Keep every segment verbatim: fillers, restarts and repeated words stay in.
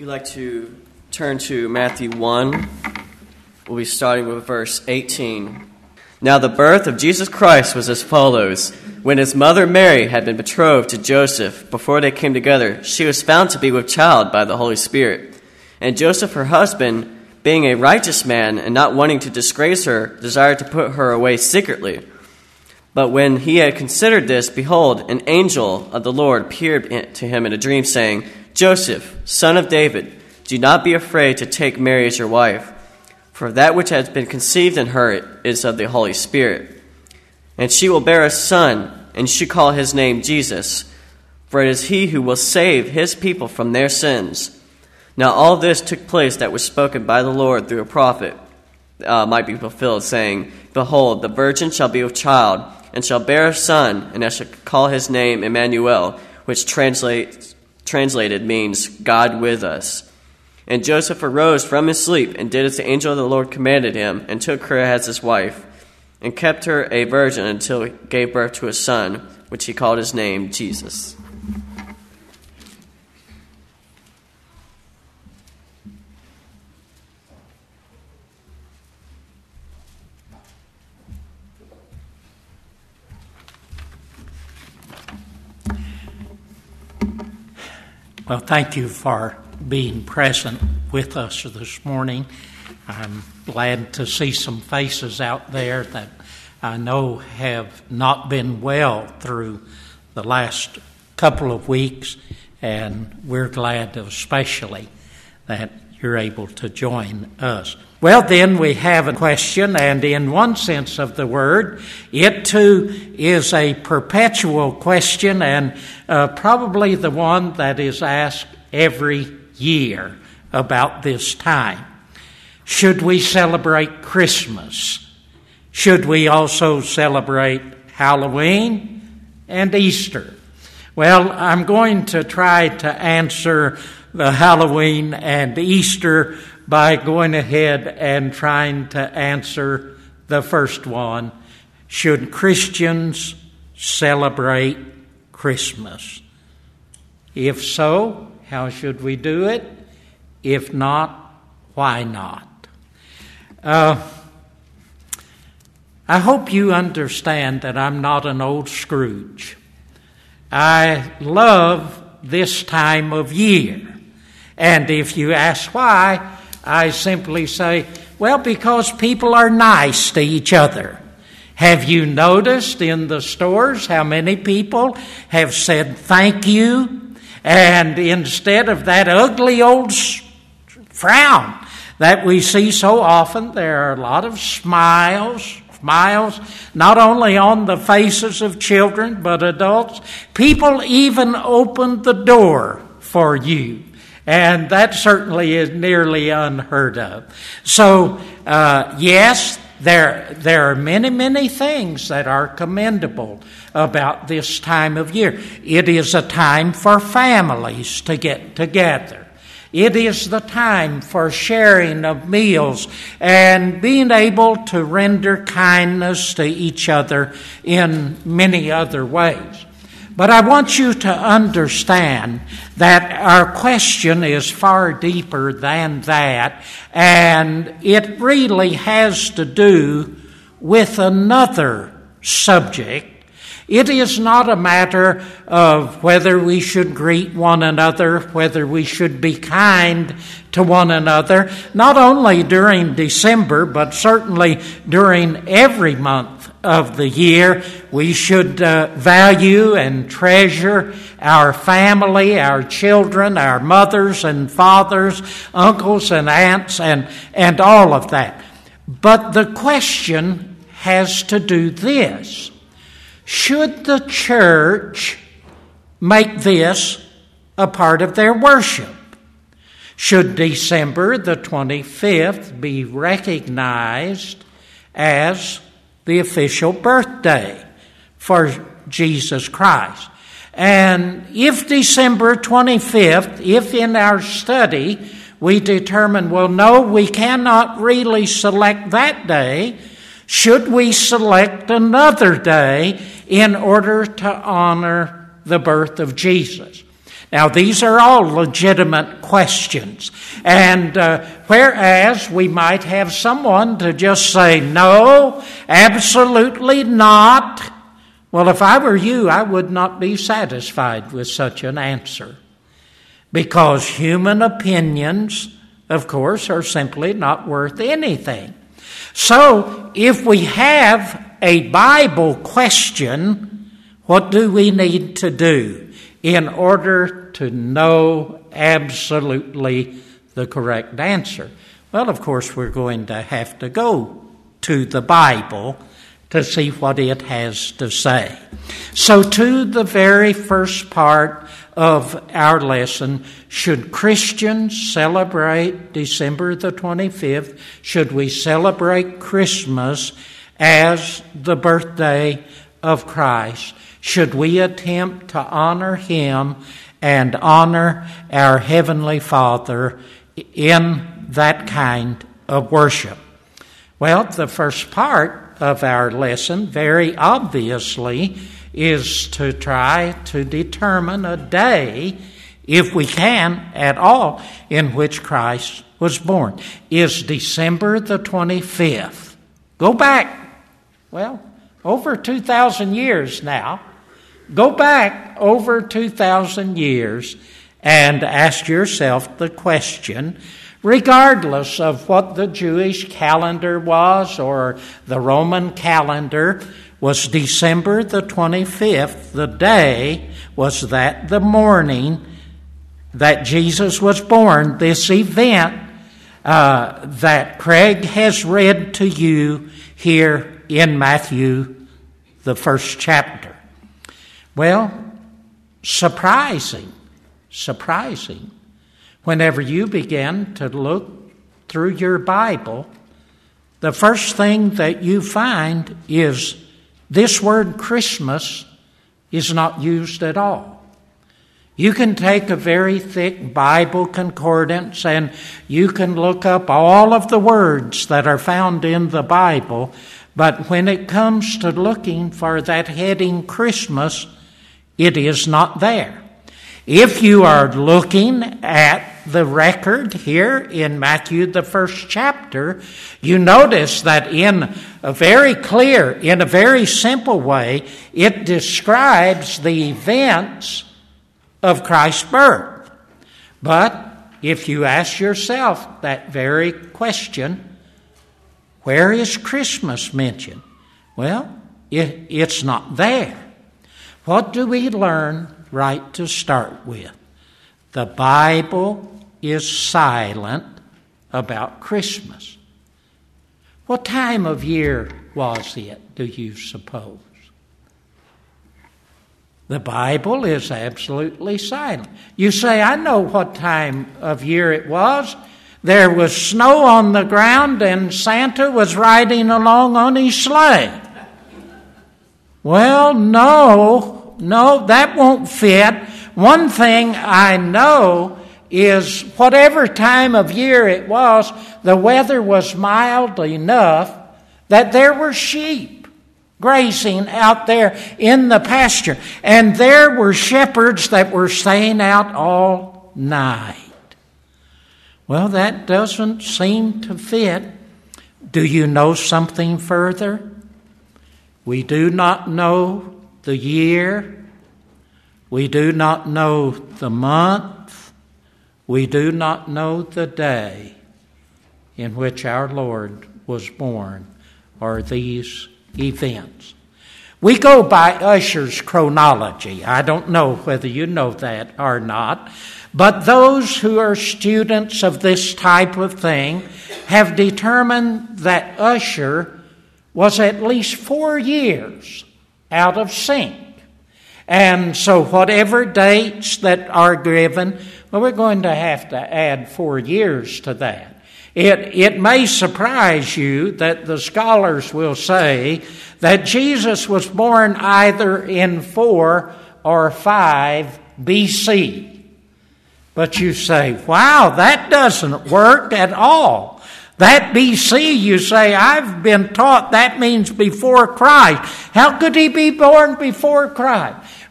you'd like to turn to Matthew one, we'll be starting with verse eighteen. Now the birth of Jesus Christ was as follows. When his mother Mary had been betrothed to Joseph, before they came together, she was found to be with child by the Holy Spirit. And Joseph, her husband, being a righteous man and not wanting to disgrace her, desired to put her away secretly. But when he had considered this, behold, an angel of the Lord appeared to him in a dream, saying, Joseph, son of David, do not be afraid to take Mary as your wife, for that which has been conceived in her is of the Holy Spirit. And she will bear a son, and she call his name Jesus, for it is he who will save his people from their sins. Now all this took place that was spoken by the Lord through a prophet, uh, might be fulfilled, saying, Behold, the virgin shall be with child, and shall bear a son, and they shall call his name Emmanuel, which translates, translated means God with us. And Joseph arose from his sleep, and did as the angel of the Lord commanded him, and took her as his wife, and kept her a virgin until he gave birth to a son, which he called his name Jesus. Well, thank you for being present with us this morning. I'm glad to see some faces out there that I know have not been well through the last couple of weeks, and we're glad especially that you're able to join us. Well, then we have a question, and in one sense of the word, it too is a perpetual question, and uh, probably the one that is asked every year about this time. Should we celebrate Christmas? Should we also celebrate Halloween and Easter? Well, I'm going to try to answer the Halloween and Easter by going ahead and trying to answer the first one. Should Christians celebrate Christmas? If so, how should we do it? If not, why not? Uh, I hope you understand that I'm not an old Scrooge. I love this time of year. And if you ask why, I simply say, well, because people are nice to each other. Have you noticed in the stores how many people have said thank you? And instead of that ugly old frown that we see so often, there are a lot of smiles, smiles, not only on the faces of children, but adults. People even opened the door for you. And that certainly is nearly unheard of. So, uh, yes, there, there are many, many things that are commendable about this time of year. It is a time for families to get together. It is the time for sharing of meals and being able to render kindness to each other in many other ways. But I want you to understand that our question is far deeper than that, and it really has to do with another subject. It is not a matter of whether we should greet one another, whether we should be kind to one another, not only during December, but certainly during every month of the year. We should uh, value and treasure our family, our children, our mothers and fathers, uncles and aunts, and, and all of that. But the question has to do this. Should the church make this a part of their worship? Should December the twenty-fifth be recognized as the official birthday for Jesus Christ? And if December twenty-fifth, if in our study we determine, well, no, we cannot really select that day, should we select another day in order to honor the birth of Jesus? Now, these are all legitimate questions. And uh, whereas we might have someone to just say, no, absolutely not. Well, if I were you, I would not be satisfied with such an answer. Because human opinions, of course, are simply not worth anything. So, if we have a Bible question, what do we need to do in order to know absolutely the correct answer? Well, of course, we're going to have to go to the Bible to see what it has to say. So, to the very first part of our lesson, should Christians celebrate December the twenty-fifth? Should we celebrate Christmas as the birthday of Christ? Should we attempt to honor Him and honor our Heavenly Father in that kind of worship? Well, the first part of our lesson, very obviously, is to try to determine a day, if we can at all, in which Christ was born. Is December the twenty-fifth? Go back, well, over two thousand years now. Go back over two thousand years and ask yourself the question, regardless of what the Jewish calendar was or the Roman calendar, was December the twenty-fifth, the day, was that the morning that Jesus was born, this event uh, that Craig has read to you here in Matthew, the first chapter? Well, surprising, surprising. Whenever you begin to look through your Bible, the first thing that you find is this word Christmas is not used at all. You can take a very thick Bible concordance and you can look up all of the words that are found in the Bible, but when it comes to looking for that heading Christmas, it is not there. If you are looking at the record here in Matthew, the first chapter, you notice that in a very clear, in a very simple way, it describes the events of Christ's birth. But if you ask yourself that very question, where is Christmas mentioned? Well, it, it's not there. What do we learn right to start with? The Bible is silent about Christmas. What time of year was it, do you suppose? The Bible is absolutely silent. You say, I know what time of year it was. There was snow on the ground and Santa was riding along on his sleigh. Well, no, no, that won't fit. One thing I know is whatever time of year it was, the weather was mild enough that there were sheep grazing out there in the pasture. And there were shepherds that were staying out all night. Well, that doesn't seem to fit. Do you know something further? We do not know the year. We do not know the month. We do not know the day in which our Lord was born, or these events. We go by Ussher's chronology. I don't know whether you know that or not, but those who are students of this type of thing have determined that Ussher was at least four years out of sync. And so whatever dates that are given, well, we're going to have to add four years to that. It, it may surprise you that the scholars will say that Jesus was born either in four or five B C. But you say, wow, that doesn't work at all. That B C, you say, I've been taught that means before Christ. How could he be born before Christ?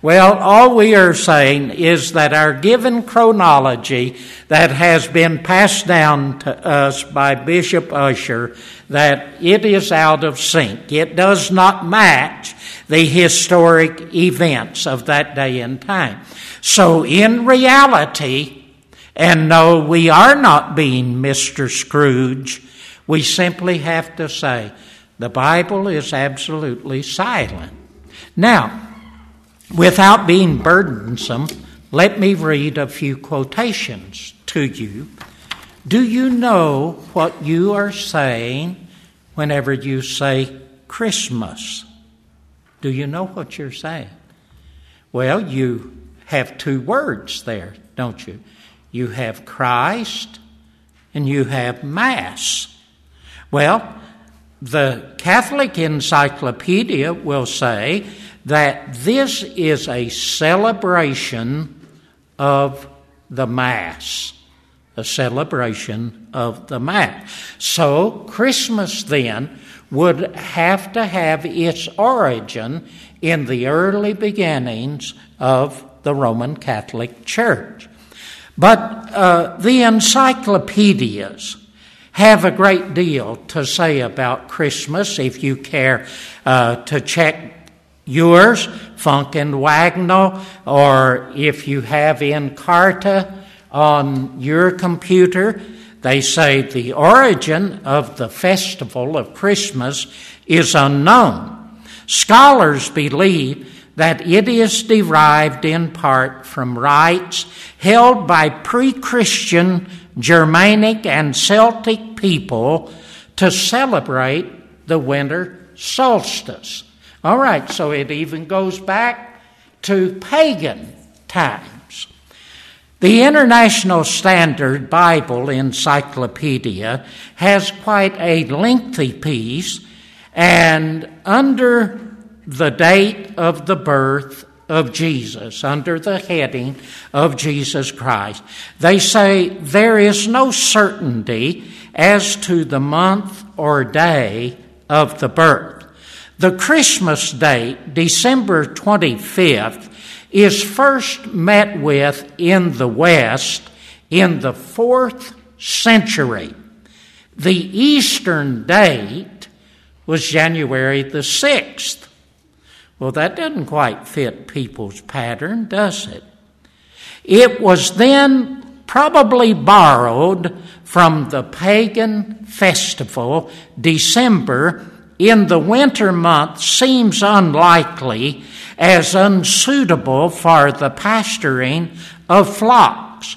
Well, all we are saying is that our given chronology that has been passed down to us by Bishop Ussher, that it is out of sync. It does not match the historic events of that day and time. So in reality, and no, we are not being Mister Scrooge, we simply have to say the Bible is absolutely silent. Now, without being burdensome, let me read a few quotations to you. Do you know what you are saying whenever you say Christmas? Do you know what you're saying? Well, you have two words there, don't you? You have Christ and you have Mass. Well, the Catholic Encyclopedia will say that this is a celebration of the Mass. A celebration of the Mass. So Christmas then would have to have its origin in the early beginnings of the Roman Catholic Church. But uh, the encyclopedias have a great deal to say about Christmas. If you care uh, to check yours, Funk and Wagnall, or if you have Encarta on your computer, they say the origin of the festival of Christmas is unknown. Scholars believe that it is derived in part from rites held by pre-Christian Germanic and Celtic people to celebrate the winter solstice. All right, so it even goes back to pagan times. The International Standard Bible Encyclopedia has quite a lengthy piece, and under the date of the birth of Jesus, under the heading of Jesus Christ, they say there is no certainty as to the month or day of the birth. The Christmas date, December twenty-fifth, is first met with in the West in the fourth century. The Eastern date was January the sixth. Well, that doesn't quite fit people's pattern, does it? It was then probably borrowed from the pagan festival. December in the winter months seems unlikely, as unsuitable for the pasturing of flocks.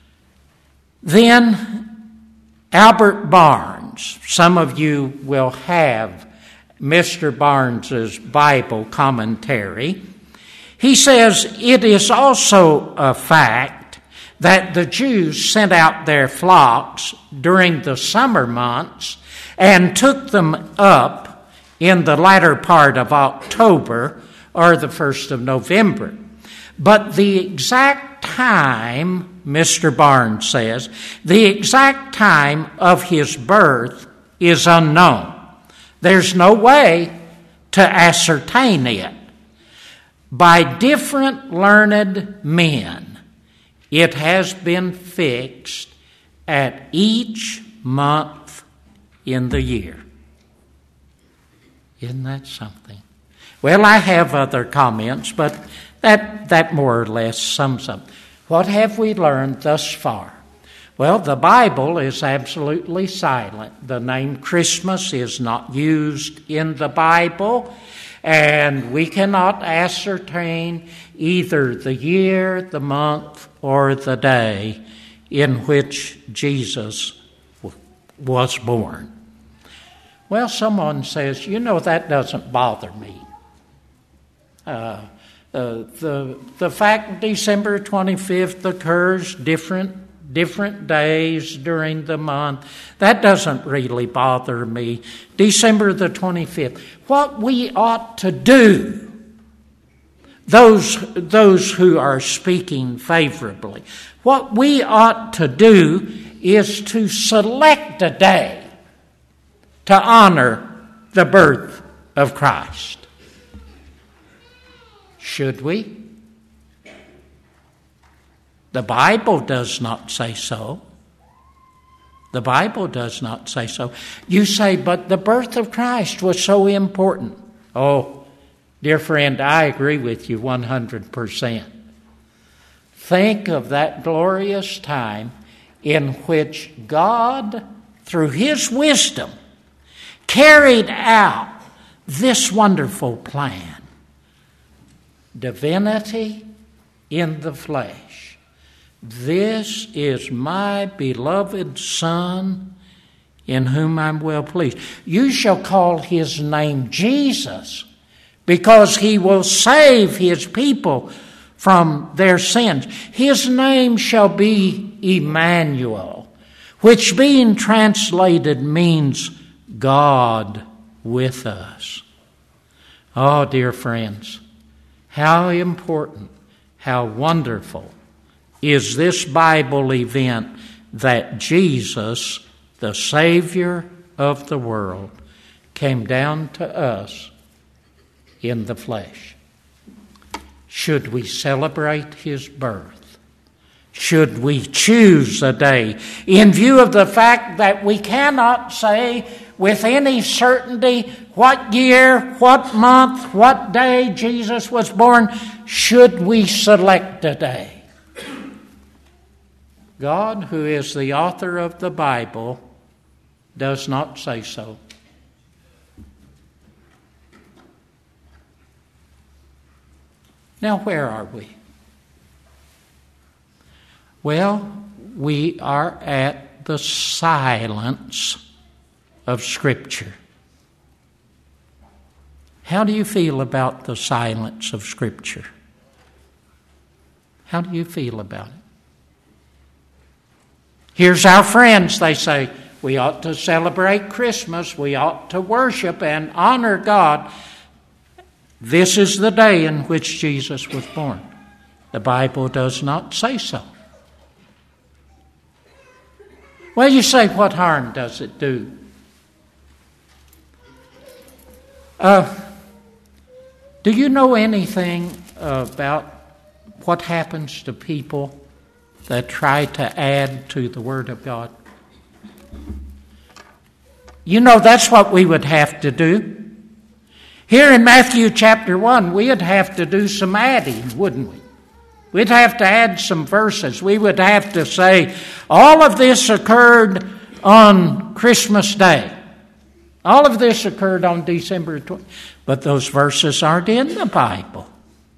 Then Albert Barnes, some of you will have Mister Barnes's Bible commentary. He says it is also a fact that the Jews sent out their flocks during the summer months and took them up in the latter part of October or the first of November. But the exact time, Mister Barnes says, the exact time of his birth is unknown. There's no way to ascertain it. By different learned men, it has been fixed at each month in the year. Isn't that something? Well, I have other comments, but that, that more or less sums up. What have we learned thus far? Well, the Bible is absolutely silent. The name Christmas is not used in the Bible, and we cannot ascertain either the year, the month, or the day in which Jesus was born. Well, someone says, you know, that doesn't bother me. Uh, uh, the the fact December twenty-fifth occurs different different days during the month, that doesn't really bother me. December the twenty-fifth. What we ought to do, those those who are speaking favorably, what we ought to do is to select a day to honor the birth of Christ. Should we? The Bible does not say so. The Bible does not say so. You say, but the birth of Christ was so important. Oh, dear friend, I agree with you one hundred percent. Think of that glorious time in which God, through His wisdom, carried out this wonderful plan. Divinity in the flesh. This is my beloved Son, in whom I'm well pleased. You shall call His name Jesus, because He will save His people from their sins. His name shall be Emmanuel, which being translated means God with us. Oh, dear friends, how important, how wonderful is this Bible event that Jesus, the Savior of the world, came down to us in the flesh. Should we celebrate His birth? Should we choose a day in view of the fact that we cannot say with any certainty what year, what month, what day Jesus was born? Should we select a day? God, who is the author of the Bible, does not say so. Now, where are we? Well, we are at the silence of Scripture. How do you feel about the silence of Scripture? How do you feel about it? Here's our friends, they say, we ought to celebrate Christmas, we ought to worship and honor God. This is the day in which Jesus was born. The Bible does not say so. Well, you say, what harm does it do? Uh, do you know anything about what happens to people that try to add to the Word of God? You know, that's what we would have to do. Here in Matthew chapter one, we'd have to do some adding, wouldn't we? We'd have to add some verses. We would have to say, all of this occurred on Christmas Day. All of this occurred on December twentieth. But those verses aren't in the Bible.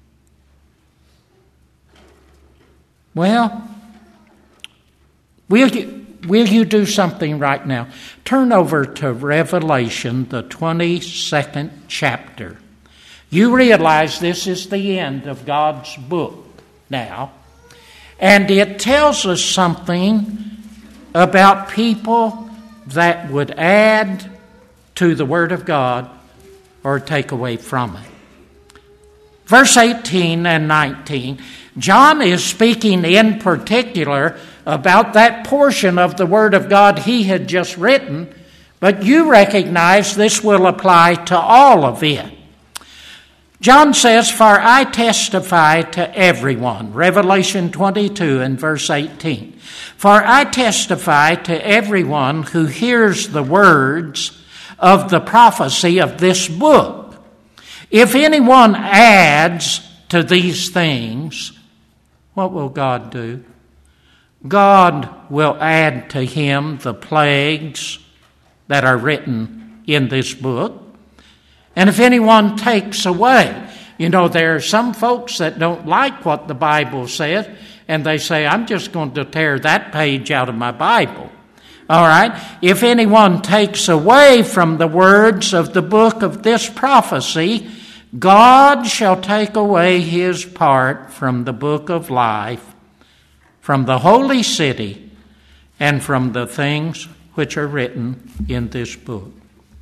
Well, will you, will you do something right now? Turn over to Revelation, the twenty-second chapter. You realize this is the end of God's book now. And it tells us something about people that would add to the Word of God or take away from it. Verse eighteen and nineteen, John is speaking in particular about that portion of the Word of God he had just written, but you recognize this will apply to all of it. John says, for I testify to everyone, Revelation twenty-two and verse eighteen. For I testify to everyone who hears the words of the prophecy of this book. If anyone adds to these things, what will God do? God will add to him the plagues that are written in this book. And if anyone takes away, you know, there are some folks that don't like what the Bible says, and they say, I'm just going to tear that page out of my Bible. All right? If anyone takes away from the words of the book of this prophecy, God shall take away his part from the book of life, from the holy city, and from the things which are written in this book.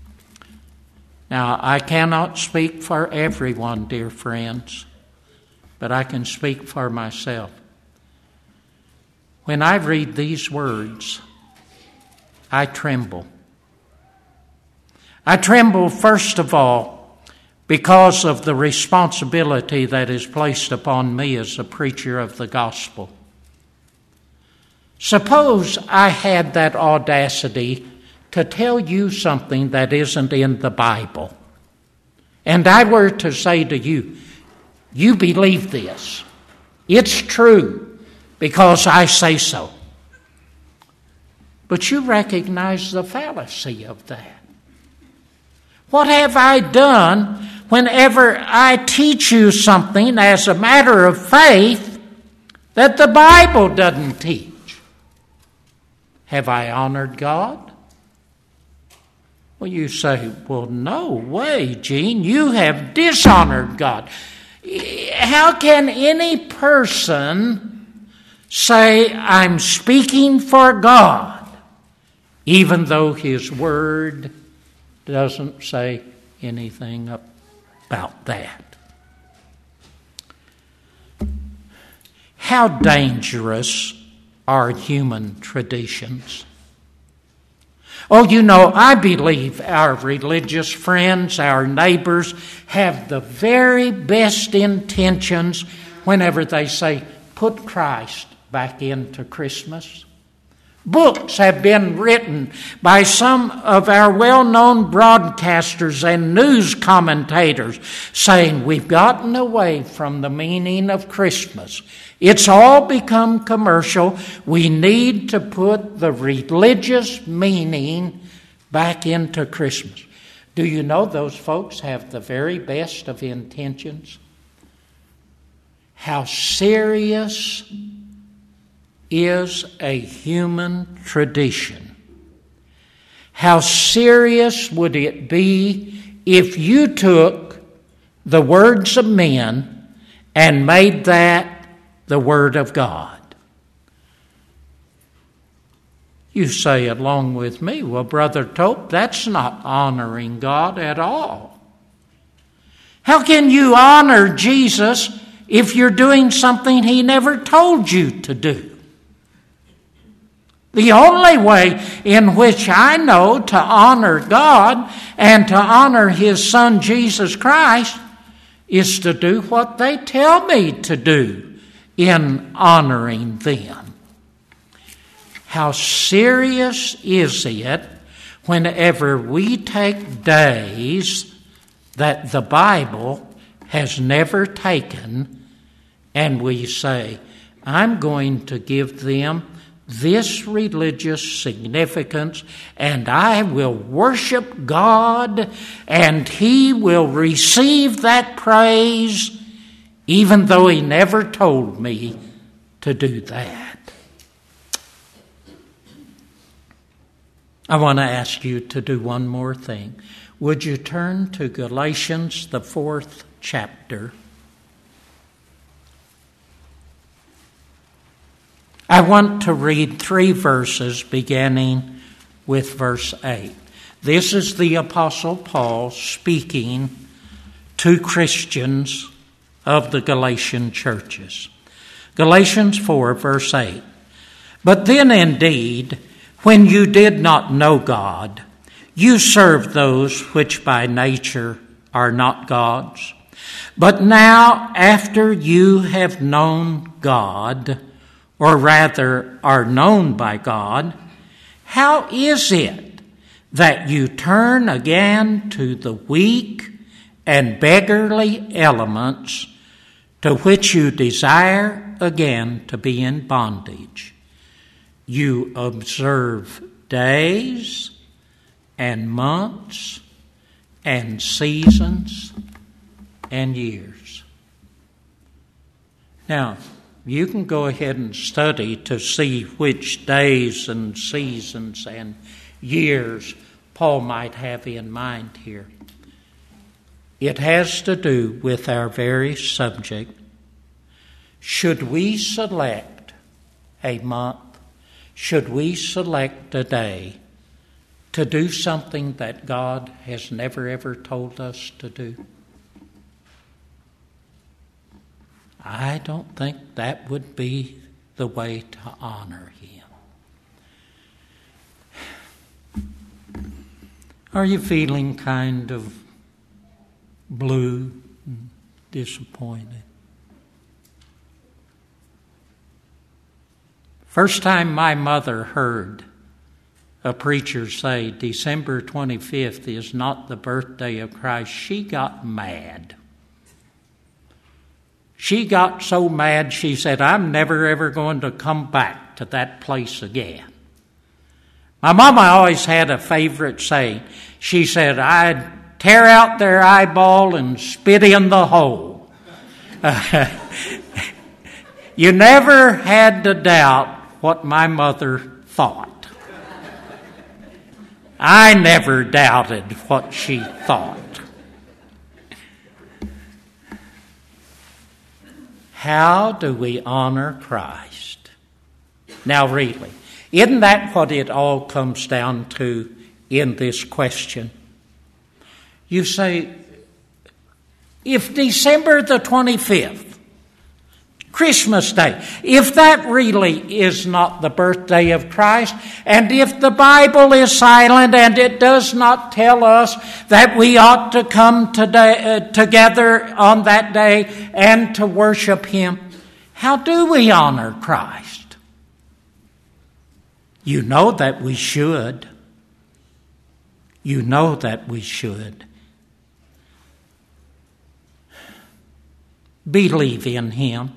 Now, I cannot speak for everyone, dear friends, but I can speak for myself. When I read these words, I tremble. I tremble, first of all, because of the responsibility that is placed upon me as a preacher of the gospel. Suppose I had that audacity to tell you something that isn't in the Bible, and I were to say to you, you believe this. It's true because I say so. But you recognize the fallacy of that. What have I done whenever I teach you something as a matter of faith that the Bible doesn't teach? Have I honored God? Well, you say, well, no way, Gene. You have dishonored God. How can any person say, I'm speaking for God, even though his word doesn't say anything about that? How dangerous are human traditions? Oh, you know, I believe our religious friends, our neighbors, have the very best intentions whenever they say, put Christ back into Christmas. Books have been written by some of our well-known broadcasters and news commentators saying we've gotten away from the meaning of Christmas. It's all become commercial. We need to put the religious meaning back into Christmas. Do you know those folks have the very best of intentions? How serious is a human tradition? How serious would it be if you took the words of men and made that the Word of God? You say along with me, well, Brother Tope, that's not honoring God at all. How can you honor Jesus if you're doing something He never told you to do? The only way in which I know to honor God and to honor His Son Jesus Christ is to do what they tell me to do in honoring them. How serious is it whenever we take days that the Bible has never taken and we say, I'm going to give them this religious significance, and I will worship God, and He will receive that praise, even though He never told me to do that. I want to ask you to do one more thing. Would you turn to Galatians, the fourth chapter? I want to read three verses beginning with verse eight. This is the Apostle Paul speaking to Christians of the Galatian churches. Galatians four, verse eight. But then indeed, when you did not know God, you served those which by nature are not gods. But now, after you have known God, or rather are known by God, how is it that you turn again to the weak and beggarly elements to which you desire again to be in bondage? You observe days and months and seasons and years. Now, you can go ahead and study to see which days and seasons and years Paul might have in mind here. It has to do with our very subject. Should we select a month, should we select a day to do something that God has never ever told us to do? I don't think that would be the way to honor Him. Are you feeling kind of blue and disappointed? First time my mother heard a preacher say December twenty-fifth is not the birthday of Christ, she got mad. She got so mad, she said, I'm never ever going to come back to that place again. My mama always had a favorite saying. She said, I'd tear out their eyeball and spit in the hole. Uh, you never had to doubt what my mother thought. I never doubted what she thought. How do we honor Christ? Now really, isn't that what it all comes down to in this question? You say, if December the twenty-fifth, Christmas Day, if that really is not the birthday of Christ, and if the Bible is silent and it does not tell us that we ought to come today, uh, together on that day and to worship Him, how do we honor Christ? You know that we should. You know that we should. Believe in Him.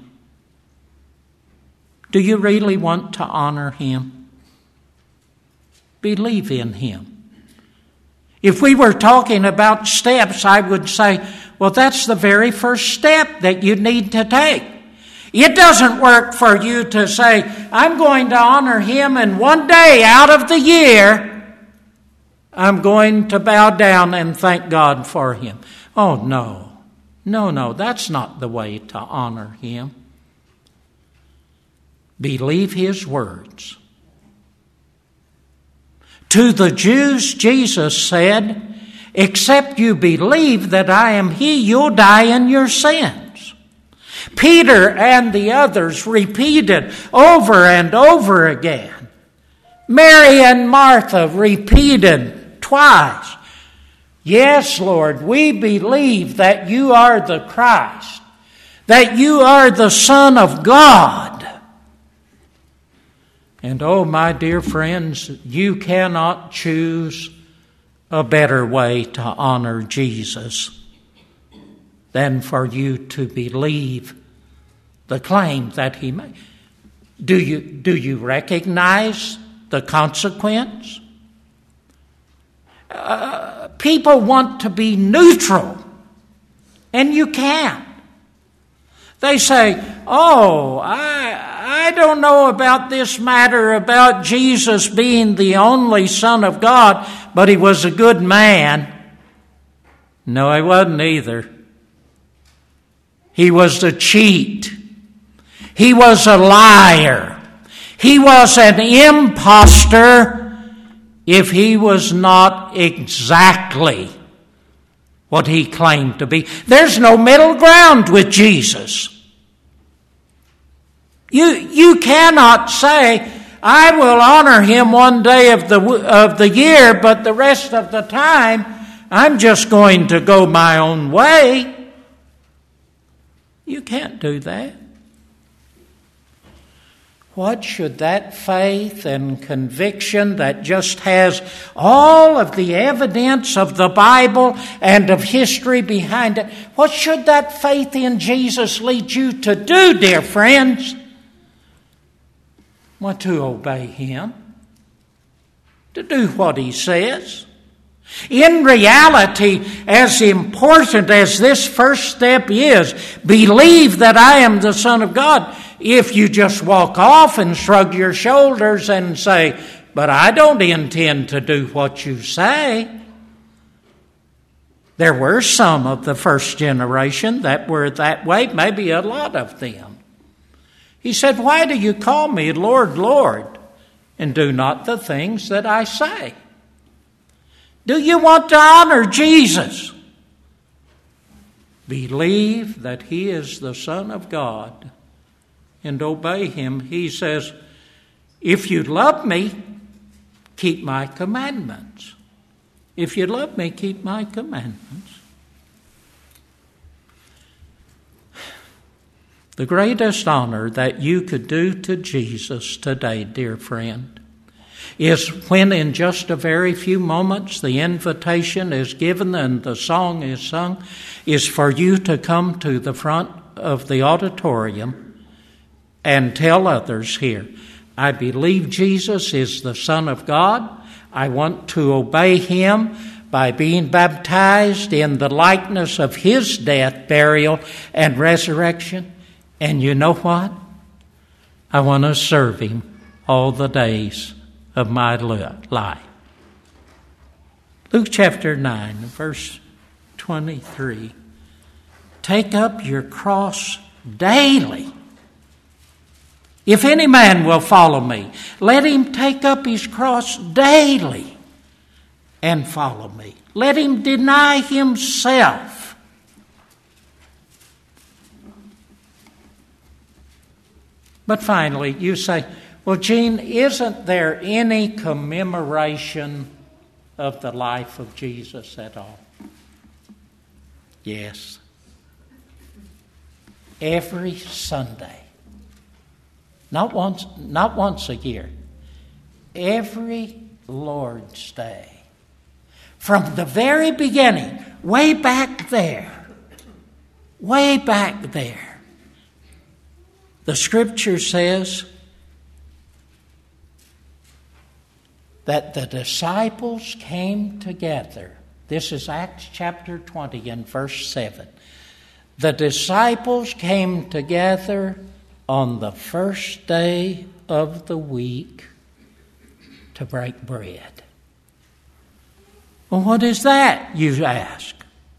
Do you really want to honor Him? Believe in Him. If we were talking about steps, I would say, well, that's the very first step that you need to take. It doesn't work for you to say, I'm going to honor Him, and one day out of the year, I'm going to bow down and thank God for Him. Oh, no. No, no, that's not the way to honor Him. Believe His words. To the Jews, Jesus said, except you believe that I am He, you'll die in your sins. Peter and the others repeated over and over again. Mary and Martha repeated twice. Yes, Lord, we believe that you are the Christ, that you are the Son of God. And oh, my dear friends, you cannot choose a better way to honor Jesus than for you to believe the claim that He made. Do you, do you recognize the consequence? Uh, people want to be neutral, and you can't. They say, oh, I, I don't know about this matter about Jesus being the only Son of God, but He was a good man. No, He wasn't either. He was a cheat. He was a liar. He was an imposter if He was not exactly what He claimed to be. There's no middle ground with Jesus. You, you cannot say, I will honor Him one day of the, of the year, but the rest of the time, I'm just going to go my own way. You can't do that. What should that faith and conviction that just has all of the evidence of the Bible and of history behind it, what should that faith in Jesus lead you to do, dear friends? Well, to obey Him, to do what He says. In reality, as important as this first step is, believe that I am the Son of God. If you just walk off and shrug your shoulders and say, but I don't intend to do what you say. There were some of the first generation that were that way, maybe a lot of them. He said, why do you call me Lord, Lord, and do not the things that I say? Do you want to honor Jesus? Believe that He is the Son of God and obey Him. He says, if you love me, keep my commandments. If you love me, keep my commandments. The greatest honor that you could do to Jesus today, dear friend, is when in just a very few moments the invitation is given and the song is sung, is for you to come to the front of the auditorium and tell others here, I believe Jesus is the Son of God. I want to obey him by being baptized in the likeness of his death, burial, and resurrection. And you know what? I want to serve him all the days of my life. Luke chapter nine, verse twenty-three. Take up your cross daily. If any man will follow me, let him take up his cross daily and follow me. Let him deny himself. But finally, you say, well, Gene, isn't there any commemoration of the life of Jesus at all? Yes. Every Sunday. Not once, not once a year. Every Lord's Day. From the very beginning, way back there, way back there, the Scripture says that the disciples came together. This is Acts chapter twenty and verse seven. The disciples came together on the first day of the week to break bread. Well, what is that, you ask?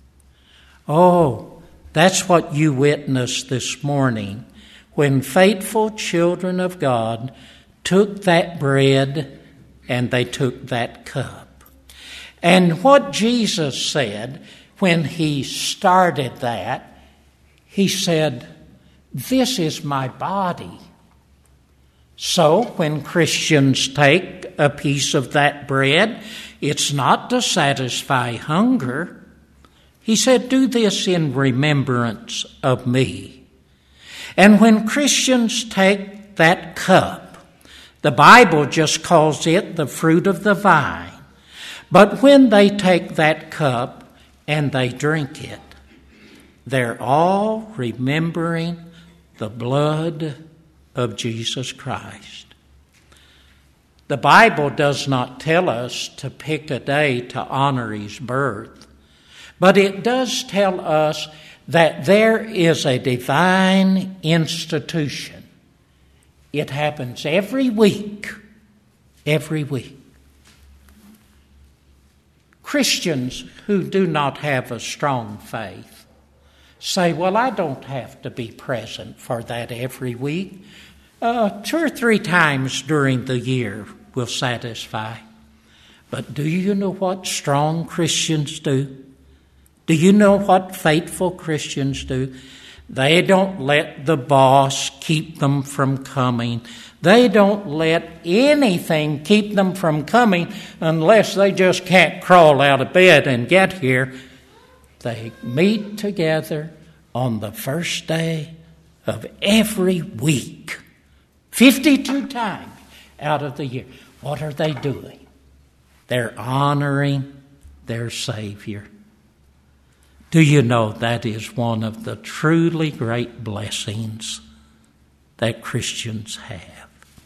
Oh, that's what you witnessed this morning when faithful children of God took that bread and they took that cup. And what Jesus said when he started that, he said, this is my body. So when Christians take a piece of that bread, it's not to satisfy hunger. He said, do this in remembrance of me. And when Christians take that cup, the Bible just calls it the fruit of the vine. But when they take that cup and they drink it, they're all remembering the blood of Jesus Christ. The Bible does not tell us to pick a day to honor his birth, but it does tell us that there is a divine institution. It happens every week, every week. Christians who do not have a strong faith say, well, I don't have to be present for that every week. Uh, two or three times during the year will satisfy. But do you know what strong Christians do? Do you know what faithful Christians do? They don't let the boss keep them from coming. They don't let anything keep them from coming unless they just can't crawl out of bed and get here. They meet together on the first day of every week, fifty-two times out of the year. What are they doing? They're honoring their Savior. Do you know that is one of the truly great blessings that Christians have?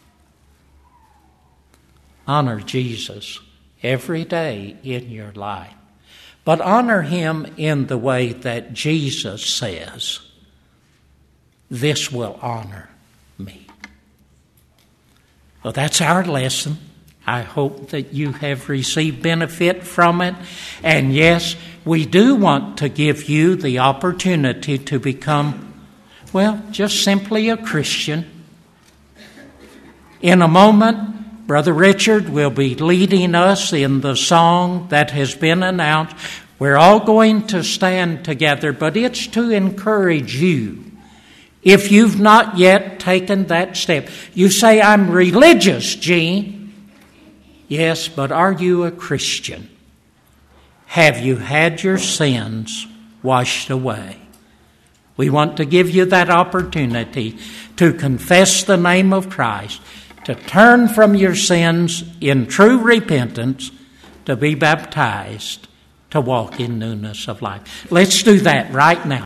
Honor Jesus every day in your life. But honor him in the way that Jesus says, this will honor me. Well, that's our lesson. I hope that you have received benefit from it. And yes, we do want to give you the opportunity to become, well, just simply a Christian. In a moment, Brother Richard will be leading us in the song that has been announced. We're all going to stand together, but it's to encourage you. If you've not yet taken that step, you say, I'm religious, Gene. Yes, but are you a Christian? Have you had your sins washed away? We want to give you that opportunity to confess the name of Christ, to turn from your sins in true repentance, to be baptized, to walk in newness of life. Let's do that right now.